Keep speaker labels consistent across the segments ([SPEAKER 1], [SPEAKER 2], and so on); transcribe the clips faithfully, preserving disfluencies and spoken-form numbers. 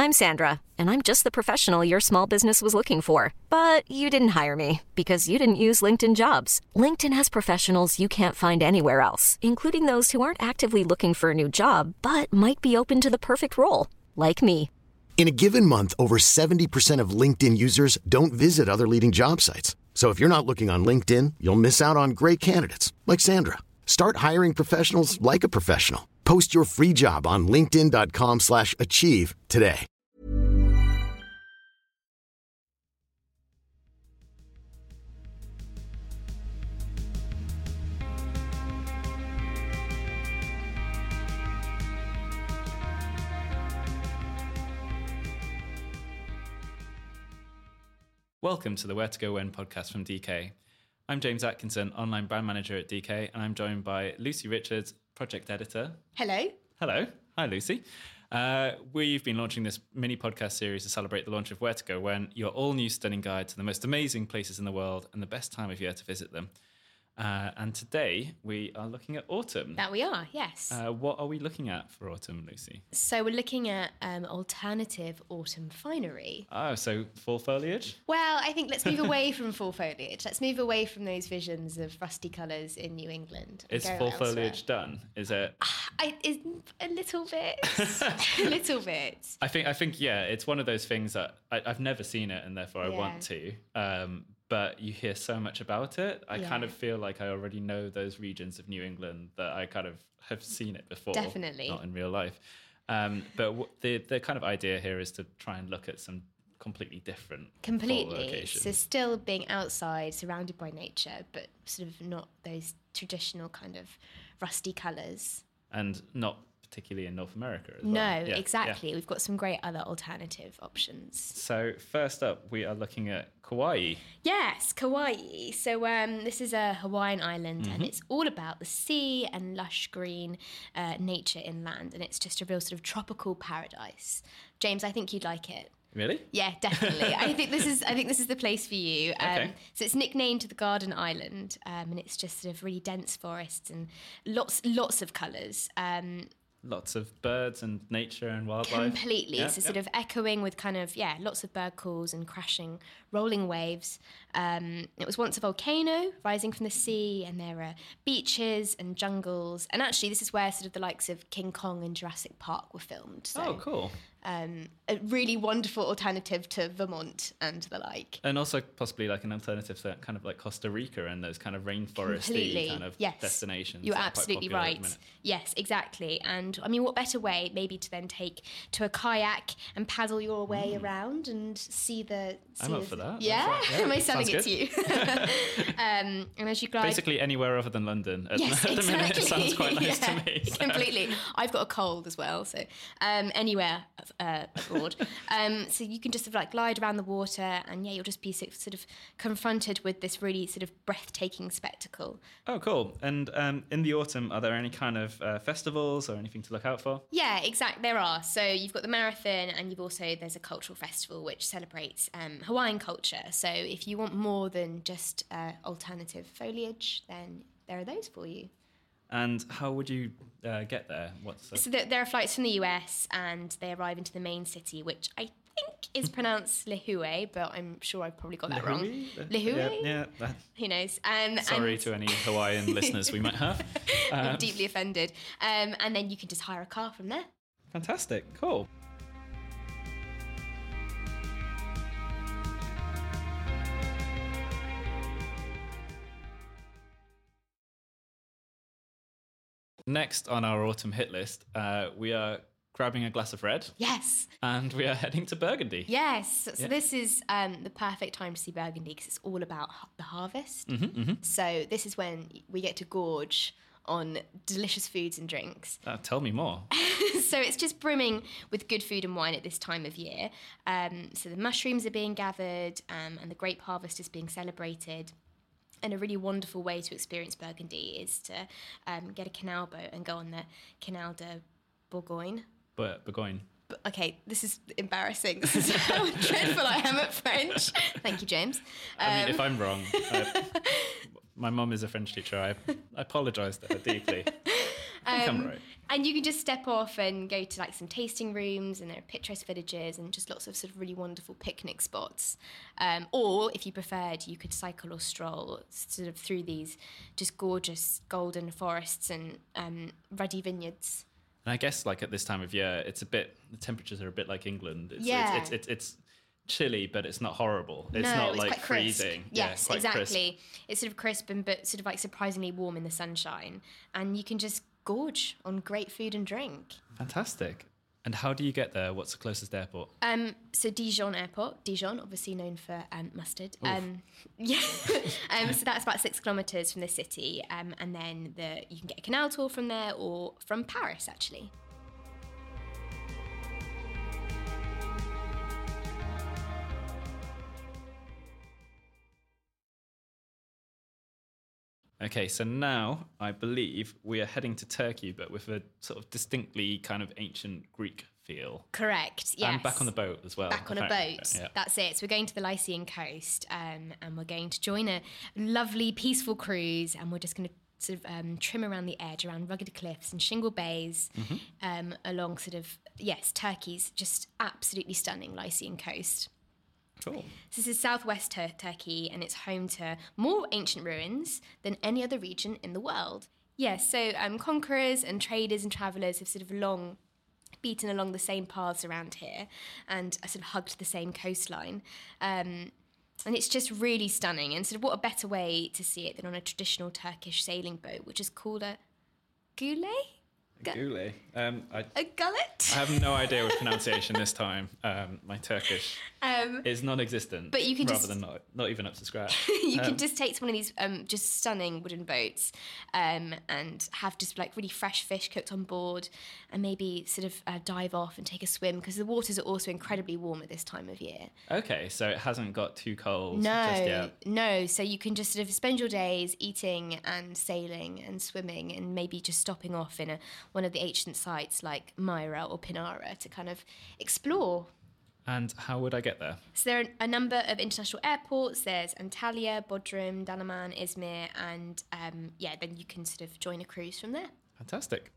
[SPEAKER 1] I'm Sandra, and I'm just the professional your small business was looking for. But you didn't hire me because you didn't use LinkedIn Jobs. LinkedIn has professionals you can't find anywhere else, including those who aren't actively looking for a new job, but might be open to the perfect role, like me.
[SPEAKER 2] In a given month, over seventy percent of LinkedIn users don't visit other leading job sites. So if you're not looking on LinkedIn, you'll miss out on great candidates like Sandra. Start hiring professionals like a professional. Post your free job on linkedin.com slash achieve today.
[SPEAKER 3] Welcome to the Where to Go When podcast from D K. I'm James Atkinson, online brand manager at D K, and I'm joined by Lucy Richards, project editor.
[SPEAKER 4] Hello.
[SPEAKER 3] Hello. Hi, Lucy. Uh, we've been launching this mini podcast series to celebrate the launch of Where to Go When, your all-new stunning guide to the most amazing places in the world and the best time of year to visit them. Uh, and today we are looking at autumn.
[SPEAKER 4] That we are, yes.
[SPEAKER 3] Uh, what are we looking at for autumn, Lucy?
[SPEAKER 4] So we're looking at um, alternative autumn finery.
[SPEAKER 3] Oh, so fall foliage?
[SPEAKER 4] Well, I think let's move away from fall foliage. Let's move away from those visions of rusty colours in New England.
[SPEAKER 3] Is fall elsewhere. Foliage done? Is it?
[SPEAKER 4] I, is a little bit. a little bit.
[SPEAKER 3] I think, I think, yeah, it's one of those things that I, I've never seen it and therefore I
[SPEAKER 4] yeah.
[SPEAKER 3] want to. Um, but you hear so much about it. I yeah. kind of feel like I already know those regions of New England that I kind of have seen it before.
[SPEAKER 4] Definitely.
[SPEAKER 3] Not in real life. Um, but w- the the kind of idea here is to try and look at some completely different
[SPEAKER 4] Completely. So still being outside, surrounded by nature, but sort of not those traditional kind of rusty colours.
[SPEAKER 3] And not particularly in North America as
[SPEAKER 4] no,
[SPEAKER 3] well.
[SPEAKER 4] No, yeah, exactly. Yeah. We've got some great other alternative options.
[SPEAKER 3] So first up, we are looking at Kauai.
[SPEAKER 4] Yes, Kauai. So um, this is a Hawaiian island, mm-hmm. and it's all about the sea and lush green uh, nature inland, and it's just a real sort of tropical paradise. James, I think you'd like it.
[SPEAKER 3] Really?
[SPEAKER 4] Yeah, definitely. I think this is. I think this is the place for you. Um,
[SPEAKER 3] okay.
[SPEAKER 4] So it's nicknamed the Garden Island, um, and it's just sort of really dense forests and lots, lots of colours. Um,
[SPEAKER 3] Lots of birds and nature and wildlife.
[SPEAKER 4] Completely.
[SPEAKER 3] Yeah,
[SPEAKER 4] so
[SPEAKER 3] yeah.
[SPEAKER 4] sort of echoing with kind of, yeah, lots of bird calls and crashing, rolling waves. Um, it was once a volcano rising from the sea, and there are beaches and jungles. And actually, this is where sort of the likes of King Kong and Jurassic Park were filmed. So,
[SPEAKER 3] oh, cool.
[SPEAKER 4] Um, a really wonderful alternative to Vermont and the like.
[SPEAKER 3] And also possibly like an alternative to kind of like Costa Rica and those kind of rainforesty kind of
[SPEAKER 4] yes.
[SPEAKER 3] destinations.
[SPEAKER 4] You're absolutely right. Yes, exactly. And I mean, what better way maybe to then take to a kayak and paddle your way mm. around and see the... See
[SPEAKER 3] I'm up
[SPEAKER 4] the,
[SPEAKER 3] for that.
[SPEAKER 4] Yeah?
[SPEAKER 3] Right. yeah.
[SPEAKER 4] Am I selling
[SPEAKER 3] Sounds
[SPEAKER 4] it
[SPEAKER 3] good.
[SPEAKER 4] to you? um, and as you glide...
[SPEAKER 3] Basically anywhere other than London. At,
[SPEAKER 4] yes,
[SPEAKER 3] at the
[SPEAKER 4] exactly.
[SPEAKER 3] minute, it sounds quite nice
[SPEAKER 4] yeah,
[SPEAKER 3] to me. So.
[SPEAKER 4] Completely. I've got a cold as well, so um, anywhere uh, abroad. um, so you can just sort of like glide around the water, and yeah, you'll just be sort of confronted with this really sort of breathtaking spectacle.
[SPEAKER 3] Oh, cool. And um, in the autumn, are there any kind of uh, festivals or anything to look out for?
[SPEAKER 4] Yeah, exactly. There are. So you've got the marathon, and you've also, there's a cultural festival which celebrates um, Hawaiian culture. So if you want more than just uh, alternative foliage, then there are those for you.
[SPEAKER 3] And how would you uh, get there? What's the...
[SPEAKER 4] So there, there are flights from the U S, and they arrive into the main city, which I think is pronounced Lihue, but I'm sure I've probably got that
[SPEAKER 3] Lihue?
[SPEAKER 4] wrong. Lihue?
[SPEAKER 3] Yeah, yeah that...
[SPEAKER 4] Who knows? Um,
[SPEAKER 3] Sorry
[SPEAKER 4] and...
[SPEAKER 3] to any Hawaiian listeners we might have. Um...
[SPEAKER 4] I'm deeply offended. Um, and then you can just hire a car from there.
[SPEAKER 3] Fantastic. Cool. Next on our autumn hit list, uh, we are grabbing a glass of red.
[SPEAKER 4] Yes.
[SPEAKER 3] And we are heading to Burgundy.
[SPEAKER 4] Yes. So
[SPEAKER 3] yeah.
[SPEAKER 4] this is um, the perfect time to see Burgundy because it's all about the harvest.
[SPEAKER 3] Mm-hmm, mm-hmm.
[SPEAKER 4] So this is when we get to gorge on delicious foods and drinks.
[SPEAKER 3] Uh, tell me more.
[SPEAKER 4] So it's just brimming with good food and wine at this time of year. Um, so the mushrooms are being gathered um, and the grape harvest is being celebrated. And a really wonderful way to experience Burgundy is to um, get a canal boat and go on the Canal de Bourgogne.
[SPEAKER 3] But Bourgogne.
[SPEAKER 4] But, okay, this is embarrassing. This is how dreadful I am at French. Thank you, James. Um,
[SPEAKER 3] I mean, if I'm wrong, I, my mum is a French teacher. I, I apologise to her deeply.
[SPEAKER 4] Um,
[SPEAKER 3] come right.
[SPEAKER 4] And you can just step off and go to like some tasting rooms, and there are picturesque villages and just lots of sort of really wonderful picnic spots. Um, or if you preferred, you could cycle or stroll sort of through these just gorgeous golden forests and um, ruddy vineyards.
[SPEAKER 3] And I guess like at this time of year, it's a bit, the temperatures are a bit like England. It's,
[SPEAKER 4] Yeah.
[SPEAKER 3] It's, it's, it's, it's chilly, but it's not horrible. It's
[SPEAKER 4] no,
[SPEAKER 3] not
[SPEAKER 4] it's
[SPEAKER 3] like
[SPEAKER 4] quite crisp.
[SPEAKER 3] freezing.
[SPEAKER 4] Yes,
[SPEAKER 3] yeah, quite
[SPEAKER 4] exactly.
[SPEAKER 3] Crisp.
[SPEAKER 4] It's sort of crisp and but sort of like surprisingly warm in the sunshine. And you can just gorge on great food and drink.
[SPEAKER 3] Fantastic. And how do you get there? What's the closest airport?
[SPEAKER 4] Um, so Dijon Airport, Dijon, obviously known for um, mustard. Um, yeah, um, so that's about six kilometres from the city, um, and then the you can get a canal tour from there or from Paris, actually.
[SPEAKER 3] Okay, so now I believe we are heading to Turkey, but with a sort of distinctly kind of ancient Greek feel.
[SPEAKER 4] Correct, yes.
[SPEAKER 3] And back on the boat as well.
[SPEAKER 4] Back on a
[SPEAKER 3] apparently.
[SPEAKER 4] boat.
[SPEAKER 3] Yeah.
[SPEAKER 4] That's it. So we're going to the Lycian coast, um, and we're going to join a lovely, peaceful cruise, and we're just going to sort of um, trim around the edge, around rugged cliffs and shingle bays,
[SPEAKER 3] Mm-hmm.
[SPEAKER 4] um, along sort of, yes, Turkey's just absolutely stunning Lycian coast.
[SPEAKER 3] Cool.
[SPEAKER 4] So this is southwest Tur- Turkey, and it's home to more ancient ruins than any other region in the world. Yes, so um, conquerors and traders and travellers have sort of long beaten along the same paths around here and sort of hugged the same coastline. Um, and it's just really stunning. And sort of what a better way to see it than on a traditional Turkish sailing boat, which is called a gule? Gu-
[SPEAKER 3] Gule. Um, I,
[SPEAKER 4] a gullet?
[SPEAKER 3] I have no idea with pronunciation this time. Um, my Turkish
[SPEAKER 4] Um,
[SPEAKER 3] is non-existent.
[SPEAKER 4] but you can
[SPEAKER 3] rather
[SPEAKER 4] just-
[SPEAKER 3] than not, not even up to scratch.
[SPEAKER 4] you can
[SPEAKER 3] Um,
[SPEAKER 4] just take one of these um, just stunning wooden boats um, and have just like really fresh fish cooked on board, and maybe sort of uh, dive off and take a swim, because the waters are also incredibly warm at this time of year.
[SPEAKER 3] Okay, so it hasn't got too cold just
[SPEAKER 4] No,
[SPEAKER 3] yet.
[SPEAKER 4] no. So you can just sort of spend your days eating and sailing and swimming, and maybe just stopping off in a, one of the ancient sites like Myra or Pinara to kind of explore.
[SPEAKER 3] And how would I get there?
[SPEAKER 4] So there are a number of international airports. There's Antalya, Bodrum, Dalaman, Izmir, and um, yeah, then you can sort of join a cruise from there.
[SPEAKER 3] Fantastic.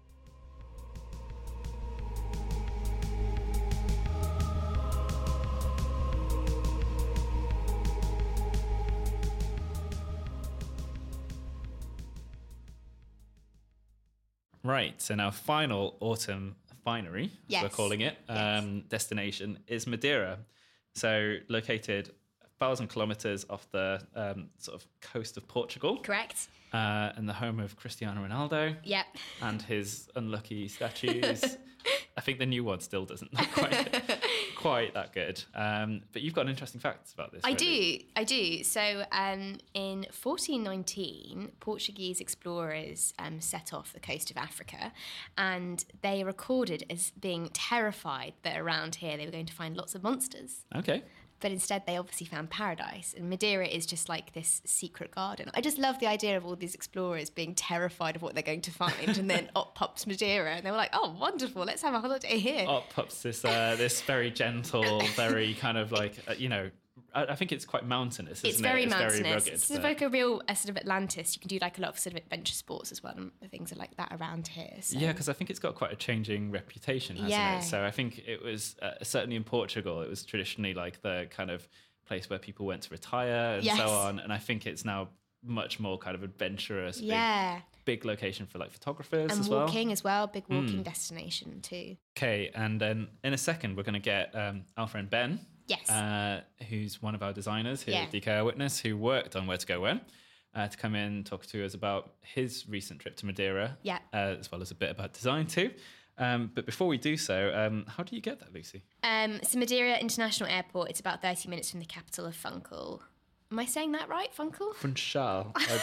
[SPEAKER 3] Right, so now final autumn finery, as
[SPEAKER 4] Yes.
[SPEAKER 3] we're calling it, um, destination is Madeira. So located a thousand kilometres off the um, sort of coast of Portugal,
[SPEAKER 4] Correct?
[SPEAKER 3] uh, and the home of Cristiano Ronaldo
[SPEAKER 4] Yep.
[SPEAKER 3] and his unlucky statues. I think the new one still doesn't look quite, quite that good. Um, but you've got interesting facts about this.
[SPEAKER 4] I
[SPEAKER 3] really.
[SPEAKER 4] do, I do. So um, in fourteen nineteen, Portuguese explorers um, set off the coast of Africa, and they are recorded as being terrified that around here they were going to find lots of monsters.
[SPEAKER 3] Okay.
[SPEAKER 4] But instead, they obviously found paradise. And Madeira is just like this secret garden. I just love the idea of all these explorers being terrified of what they're going to find. And then up pops Madeira. And they were like, oh, wonderful, let's have a holiday here.
[SPEAKER 3] Up pops this uh, this very gentle, very kind of like, uh, you know, I, I think it's quite mountainous, isn't
[SPEAKER 4] It's very
[SPEAKER 3] it?
[SPEAKER 4] mountainous.
[SPEAKER 3] It's very rugged.
[SPEAKER 4] It's sort of
[SPEAKER 3] but-
[SPEAKER 4] like a real uh, sort of Atlantis. You can do like a lot of sort of adventure sports as well, and things are like that around here. So.
[SPEAKER 3] Yeah, because I think it's got quite a changing reputation, hasn't
[SPEAKER 4] Yeah.
[SPEAKER 3] it? So I think it was, uh, certainly in Portugal, it was traditionally like the kind of place where people went to retire and
[SPEAKER 4] Yes.
[SPEAKER 3] so on. And I think it's now much more kind of adventurous, big,
[SPEAKER 4] Yeah,
[SPEAKER 3] big location for like photographers
[SPEAKER 4] and
[SPEAKER 3] as well.
[SPEAKER 4] walking as well. Big walking destination too.
[SPEAKER 3] Okay, and then in a second, we're going to get um, our friend Ben.
[SPEAKER 4] Yes.
[SPEAKER 3] Uh, who's one of our designers here
[SPEAKER 4] Yeah.
[SPEAKER 3] at D K Eyewitness, who worked on Where to Go When, uh, to come in and talk to us about his recent trip to Madeira,
[SPEAKER 4] Yeah.
[SPEAKER 3] uh, as well as a bit about design too. Um, but before we do so, um, how do you get there, Lucy?
[SPEAKER 4] Um, so Madeira International Airport, it's about thirty minutes from the capital of Funchal. Am I saying that right, Funchal?
[SPEAKER 3] Funchal, I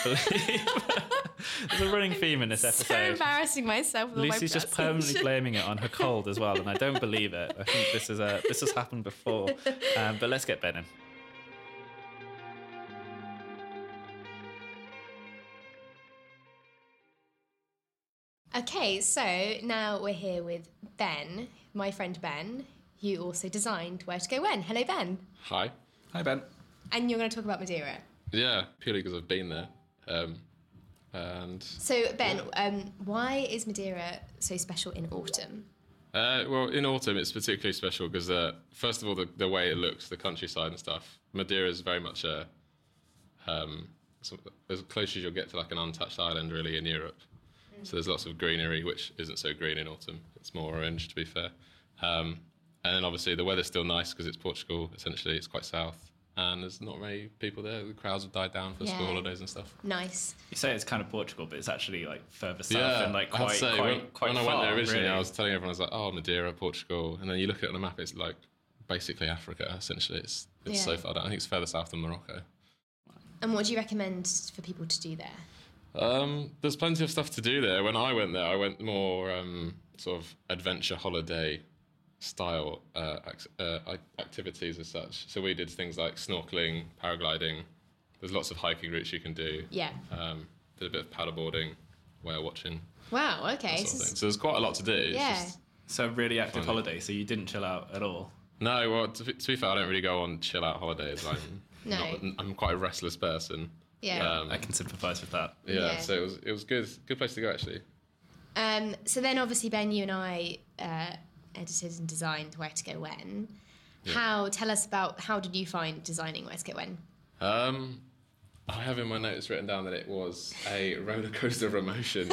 [SPEAKER 3] believe. There's a running theme in this
[SPEAKER 4] So
[SPEAKER 3] episode.
[SPEAKER 4] embarrassing myself with all my
[SPEAKER 3] Lucy's just permanently
[SPEAKER 4] pronunciation.
[SPEAKER 3] blaming it on her cold as well, and I don't believe it. I think this is a this has happened before. Um, but let's get Ben in.
[SPEAKER 4] Okay, so now we're here with Ben, my friend Ben, who also designed Where to Go When. Hello, Ben.
[SPEAKER 5] Hi.
[SPEAKER 3] Hi, Ben.
[SPEAKER 4] And you're going to talk about Madeira.
[SPEAKER 5] Yeah, purely because I've been there. Um, And
[SPEAKER 4] So Ben, um, why is Madeira so special in autumn?
[SPEAKER 5] Uh, well, in autumn, it's particularly special because, uh, first of all, the, the way it looks, the countryside and stuff. Madeira is very much a, um, some, as close as you'll get to like an untouched island, really, in Europe. Mm. So there's lots of greenery, which isn't so green in autumn. It's more orange, to be fair. Um, and then obviously the weather's still nice because it's Portugal. Essentially, it's quite south. And there's not many people there. The crowds have died down for
[SPEAKER 4] Yeah.
[SPEAKER 5] school holidays and stuff.
[SPEAKER 4] Nice.
[SPEAKER 3] You say it's kind of Portugal, but it's actually like further south
[SPEAKER 5] Yeah,
[SPEAKER 3] and like
[SPEAKER 5] I have
[SPEAKER 3] quite,
[SPEAKER 5] to say,
[SPEAKER 3] quite,
[SPEAKER 5] when,
[SPEAKER 3] quite
[SPEAKER 5] when I
[SPEAKER 3] far,
[SPEAKER 5] went there originally,
[SPEAKER 3] really.
[SPEAKER 5] I was telling everyone, I was like, oh, Madeira, Portugal. And then you look at it on the map, it's like basically Africa, essentially. It's it's
[SPEAKER 4] Yeah.
[SPEAKER 5] so far down. I think it's further south than Morocco.
[SPEAKER 4] And what do you recommend for people to do there?
[SPEAKER 5] Um, there's plenty of stuff to do there. When I went there, I went more um, sort of adventure holiday style uh, ac- uh, ac- activities as such. So we did things like snorkeling, paragliding. There's lots of hiking routes you can do.
[SPEAKER 4] Yeah.
[SPEAKER 5] Um, did a bit of paddleboarding, whale watching,
[SPEAKER 4] Wow.
[SPEAKER 5] that
[SPEAKER 4] Okay.
[SPEAKER 5] sort
[SPEAKER 4] So
[SPEAKER 5] of
[SPEAKER 4] it's-
[SPEAKER 5] thing. So there's quite a lot to do. It's
[SPEAKER 4] yeah.
[SPEAKER 5] just-
[SPEAKER 3] So a really active
[SPEAKER 5] Funny.
[SPEAKER 3] holiday, so you didn't chill out at all.
[SPEAKER 5] No, well, to, be- to be fair, I don't really go on chill out holidays. I'm,
[SPEAKER 4] No.
[SPEAKER 5] not, I'm quite a restless person.
[SPEAKER 4] Yeah.
[SPEAKER 5] Um,
[SPEAKER 3] I can sympathise with that.
[SPEAKER 5] yeah,
[SPEAKER 4] Yeah.
[SPEAKER 5] So it was it was good, good place to go actually.
[SPEAKER 4] Um, so then, obviously, Ben, you and I uh, edited and designed Where to Go When. How? Tell us about how did you find designing Where to Go When?
[SPEAKER 5] Um, I have in my notes written down that it was a roller coaster of emotions.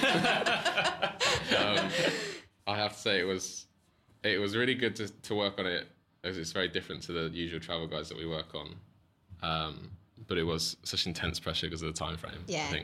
[SPEAKER 5] um, I have to say it was it was really good to, to work on it as it's very different to the usual travel guides that we work on. Um, but it was such intense pressure because of the time frame.
[SPEAKER 4] Yeah.
[SPEAKER 5] I think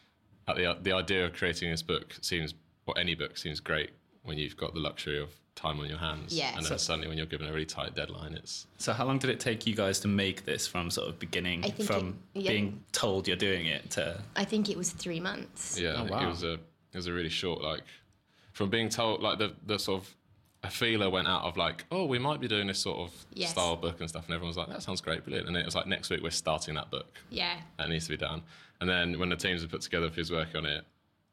[SPEAKER 5] At the the idea of creating this book seems, or any book seems great when you've got the luxury of time on your hands.
[SPEAKER 4] Yeah.
[SPEAKER 5] And then
[SPEAKER 4] So-
[SPEAKER 5] suddenly when you're given a really tight deadline, it's
[SPEAKER 3] So how long did it take you guys to make this from sort of beginning,
[SPEAKER 4] I think
[SPEAKER 3] from
[SPEAKER 4] it- yeah.
[SPEAKER 3] being told you're doing it to...
[SPEAKER 4] I think it was three months.
[SPEAKER 5] yeah.
[SPEAKER 3] Oh,
[SPEAKER 5] It
[SPEAKER 3] wow.
[SPEAKER 5] was a it was a really short, like, from being told, like the the sort of a feeler went out of like, oh, we might be doing this sort of
[SPEAKER 4] Yes.
[SPEAKER 5] style book and stuff, and everyone was like, that sounds great, brilliant. And it was like, next week we're starting that book.
[SPEAKER 4] Yeah.
[SPEAKER 5] That needs to be done. And then when the teams were put together for his work on it,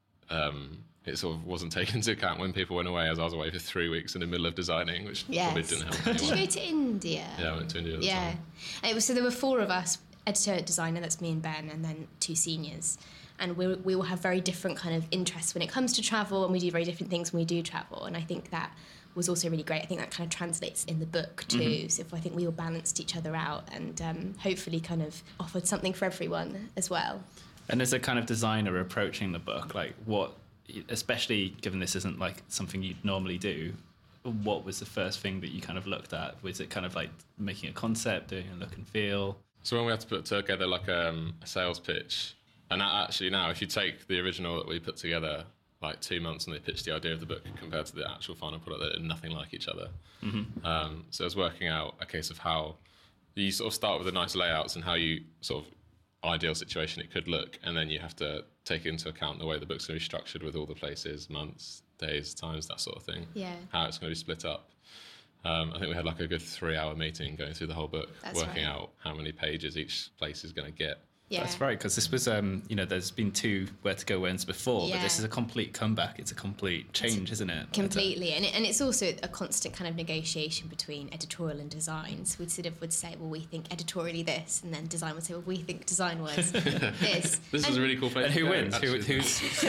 [SPEAKER 5] um, it sort of wasn't taken into account when people went away, as I was away for three weeks in the middle of designing, which probably
[SPEAKER 4] Yes.
[SPEAKER 5] didn't help
[SPEAKER 4] Did you
[SPEAKER 5] anyone.
[SPEAKER 4] go to India?
[SPEAKER 5] Yeah, I went to India at the
[SPEAKER 4] Yeah.
[SPEAKER 5] time.
[SPEAKER 4] And it was, so there were four of us, editor, designer, that's me and Ben, and then two seniors. And we we will have very different kind of interests when it comes to travel, and we do very different things when we do travel. And I think that was also really great. I think that kind of translates in the book too.
[SPEAKER 5] Mm-hmm.
[SPEAKER 4] So if I think we all balanced each other out and um, hopefully kind of offered something for everyone as well.
[SPEAKER 3] And as a kind of designer approaching the book, like what, especially given this isn't like something you'd normally do, what was the first thing that you kind of looked at? Was it kind of like making a concept, doing a look and feel?
[SPEAKER 5] So when we had to put together like um, a sales pitch, and that actually now, if you take the original that we put together like two months and they pitched the idea of the book compared to the actual final product, they're nothing like each other. Mm-hmm. Um, so I was working out a case of how you sort of start with the nice layouts and how you sort of ideal situation it could look, and then you have to take into account the way the book's going to be structured with all the places, months, days, times, that sort of thing.
[SPEAKER 4] Yeah.
[SPEAKER 5] How it's going to be split up. Um, I think we had like a good three-hour meeting going through the whole book,
[SPEAKER 4] That's
[SPEAKER 5] working
[SPEAKER 4] right.
[SPEAKER 5] out how many pages each place is going to get.
[SPEAKER 4] Yeah.
[SPEAKER 3] That's right, because this was, um, you know, there's been two Where to Go Whens before, but this
[SPEAKER 4] Yeah.
[SPEAKER 3] is a complete comeback. It's a complete change, isn't it?
[SPEAKER 4] Completely, and it, and it's also a constant kind of negotiation between editorial and design. So we sort of would say, well, we think editorially this, and then design would say, well, we think design-wise this.
[SPEAKER 5] This
[SPEAKER 4] and,
[SPEAKER 5] is a really cool place
[SPEAKER 3] And
[SPEAKER 5] to
[SPEAKER 3] who
[SPEAKER 5] go,
[SPEAKER 3] wins? Who,
[SPEAKER 5] actually.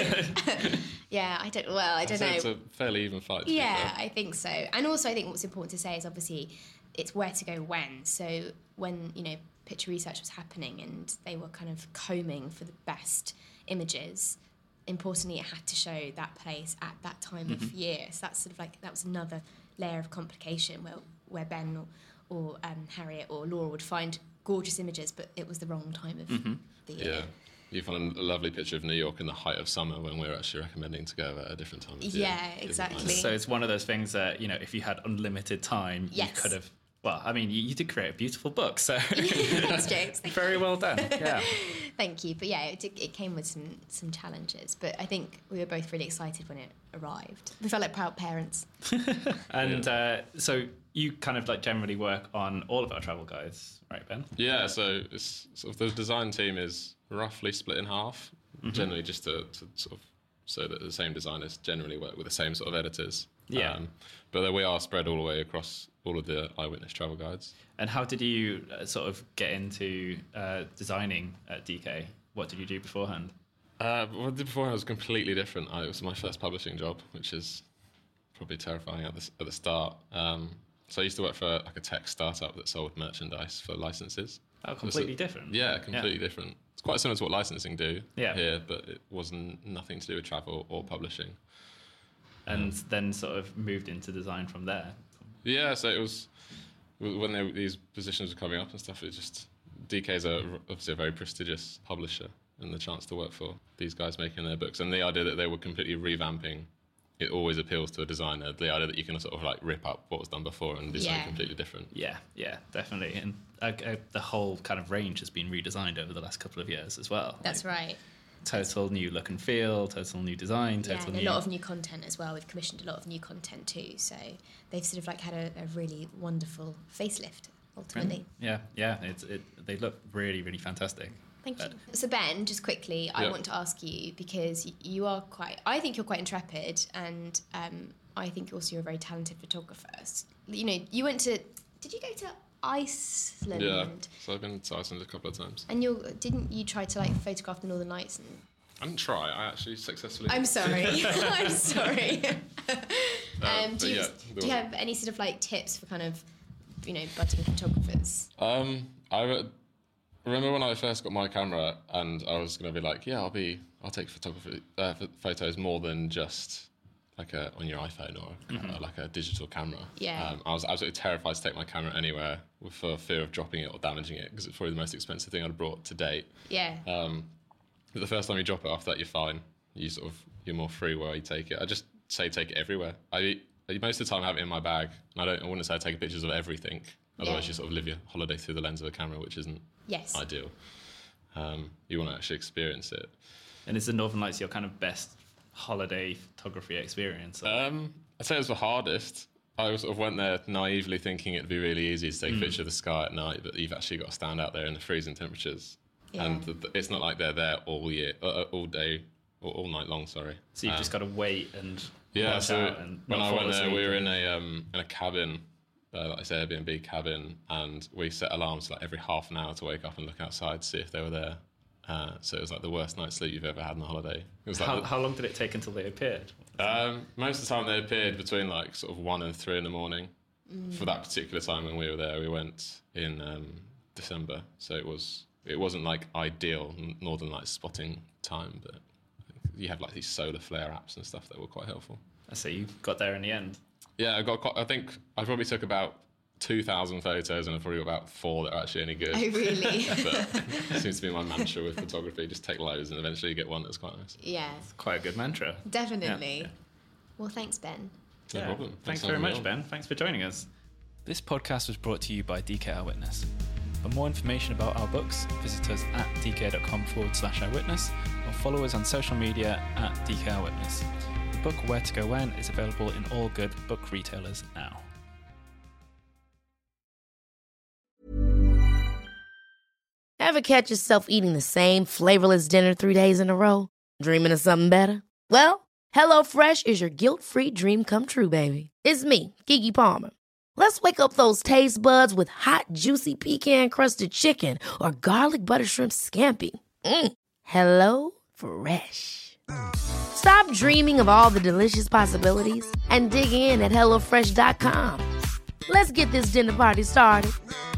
[SPEAKER 3] who's
[SPEAKER 4] Yeah, I don't. Well, I
[SPEAKER 5] I'd
[SPEAKER 4] don't
[SPEAKER 5] say
[SPEAKER 4] know.
[SPEAKER 5] It's a fairly even fight. To be
[SPEAKER 4] Yeah,
[SPEAKER 5] fair.
[SPEAKER 4] I think so. And also, I think what's important to say is obviously it's where to go when. So when, you know, picture research was happening and they were kind of combing for the best images, importantly, it had to show that place at that time of year. So that's sort of like, that was another layer of complication where, where Ben or, or um, Harriet or Laura would find gorgeous images, but it was the wrong time of the year.
[SPEAKER 5] Yeah. You find a lovely picture of New York in the height of summer when we're actually recommending to go at a different time of year.
[SPEAKER 4] Yeah,
[SPEAKER 5] Isn't
[SPEAKER 4] exactly.
[SPEAKER 5] nice?
[SPEAKER 3] So it's one of those things that, you know, if you had unlimited time,
[SPEAKER 4] Yes.
[SPEAKER 3] you could have, well, I mean, you, you did create a beautiful book, so
[SPEAKER 4] That's jokes. Thank
[SPEAKER 3] very well done. Yeah.
[SPEAKER 4] Thank you. But yeah, it, did- it came with some, some challenges. But I think we were both really excited when it arrived. We felt like proud parents.
[SPEAKER 3] And uh, so you kind of like generally work on all of our travel guides, right, Ben?
[SPEAKER 5] Yeah, so it's sort of the design team is roughly split in half,
[SPEAKER 3] Mm-hmm.
[SPEAKER 5] generally just to, to sort of so that the same designers generally work with the same sort of editors.
[SPEAKER 3] Yeah.
[SPEAKER 5] Um, but then we are spread all the way across all of the Eyewitness travel guides.
[SPEAKER 3] And how did you uh, sort of get into uh, designing at D K? What did you do beforehand?
[SPEAKER 5] Uh, what I did before was completely different. I, it was my first publishing job, which is probably terrifying at the, at the start. Um, so I used to work for like a tech startup that sold merchandise for licenses.
[SPEAKER 3] Oh, completely
[SPEAKER 5] so,
[SPEAKER 3] different.
[SPEAKER 5] Yeah, completely yeah. different. It's quite similar to what licensing do
[SPEAKER 3] yeah.
[SPEAKER 5] here, but it wasn't nothing to do with travel or publishing.
[SPEAKER 3] And um, then sort of moved into design from there.
[SPEAKER 5] Yeah, so it was when they, these positions were coming up and stuff. It just D K is a, obviously a very prestigious publisher, and the chance to work for these guys making their books, and the idea that they were completely revamping. It always appeals to a designer, the idea that you can sort of like rip up what was done before and do yeah. something completely different.
[SPEAKER 3] Yeah, yeah, definitely. And uh, uh, the whole kind of range has been redesigned over the last couple of years as well.
[SPEAKER 4] That's like, right.
[SPEAKER 3] Total new look and feel, total new design, total
[SPEAKER 4] yeah, and
[SPEAKER 3] new...
[SPEAKER 4] a lot of new content as well. We've commissioned a lot of new content too, so they've sort of like had a, a really wonderful facelift, ultimately.
[SPEAKER 3] Yeah, yeah, it's, it, they look really, really fantastic.
[SPEAKER 4] Thank you. So Ben, just quickly,
[SPEAKER 5] yep.
[SPEAKER 4] I want to ask you, because you are quite, I think you're quite intrepid, and um, I think also you're a very talented photographer. You know, you went to, did you go to Iceland?
[SPEAKER 5] Yeah, so I've been to Iceland a couple of times.
[SPEAKER 4] And you didn't you try to like photograph the Northern Lights? And
[SPEAKER 5] I didn't try, I actually successfully...
[SPEAKER 4] I'm sorry, I'm sorry.
[SPEAKER 5] uh,
[SPEAKER 4] um, do, you,
[SPEAKER 5] yeah,
[SPEAKER 4] do you have any sort of like tips for kind of, you know, budding photographers?
[SPEAKER 5] Um, I... remember when I first got my camera and I was going to be like, yeah, I'll be, I'll take photography uh, photos more than just like a on your iPhone or mm-hmm. uh, like a digital camera.
[SPEAKER 4] Yeah.
[SPEAKER 5] Um, I was absolutely terrified to take my camera anywhere for fear of dropping it or damaging it because it's probably the most expensive thing I'd brought to date.
[SPEAKER 4] Yeah.
[SPEAKER 5] Um, but the first time you drop it, after that you're fine. You sort of you're more free where you take it. I just say take it everywhere. I most of the time I have it in my bag. And I don't. I wouldn't say I take pictures of everything. Otherwise, yeah. you sort of live your holiday through the lens of a camera, which isn't
[SPEAKER 4] yes.
[SPEAKER 5] ideal. Um, you want to actually experience it.
[SPEAKER 3] And is the Northern Lights your kind of best holiday photography experience?
[SPEAKER 5] Um, I'd say it was the hardest. I sort of went there naively thinking it'd be really easy to take mm. a picture of the sky at night, but you've actually got to stand out there in the freezing temperatures. Yeah. And the, the, it's not like they're there all year, uh, all day, or all night long, sorry.
[SPEAKER 3] So you've
[SPEAKER 5] um,
[SPEAKER 3] just got to wait and
[SPEAKER 5] yeah, so
[SPEAKER 3] out and
[SPEAKER 5] when I went there, we were in a, um, in a cabin, Uh, like I said, Airbnb cabin, and we set alarms like every half an hour to wake up and look outside to see if they were there. Uh, so it was like the worst night's sleep you've ever had on a holiday. It was like
[SPEAKER 3] how,
[SPEAKER 5] the,
[SPEAKER 3] how long did it take until they appeared?
[SPEAKER 5] Um, most of the time they appeared between like sort of one and three in the morning. Mm. For that particular time when we were there, we went in um, December, so it was it wasn't like ideal Northern Lights spotting time, but you have like these solar flare apps and stuff that were quite helpful.
[SPEAKER 3] I see you got there in the end.
[SPEAKER 5] Yeah, I got. I think I probably took about two thousand photos, and I probably got about four that are actually any good.
[SPEAKER 4] Oh, really?
[SPEAKER 5] But it seems to be my mantra with photography: just take loads, and eventually you get one that's quite nice.
[SPEAKER 4] Yeah,
[SPEAKER 3] it's quite a good mantra.
[SPEAKER 4] Definitely.
[SPEAKER 3] Yeah.
[SPEAKER 4] Well, thanks, Ben.
[SPEAKER 5] No
[SPEAKER 3] yeah.
[SPEAKER 5] problem.
[SPEAKER 3] Thanks,
[SPEAKER 5] Thanks
[SPEAKER 3] very much, Ben. Thanks for joining us. This podcast was brought to you by D K Eyewitness. For more information about our books, visit us at dk.com forward slash eyewitness or follow us on social media at D K Eyewitness. The book Where to Go When is available in all good book retailers now.
[SPEAKER 6] Ever catch yourself eating the same flavorless dinner three days in a row? Dreaming of something better? Well, HelloFresh is your guilt-free dream come true, baby. It's me, Keke Palmer. Let's wake up those taste buds with hot, juicy pecan-crusted chicken or garlic butter shrimp scampi. Mm. Hello Fresh. Stop dreaming of all the delicious possibilities and dig in at hello fresh dot com. Let's get this dinner party started.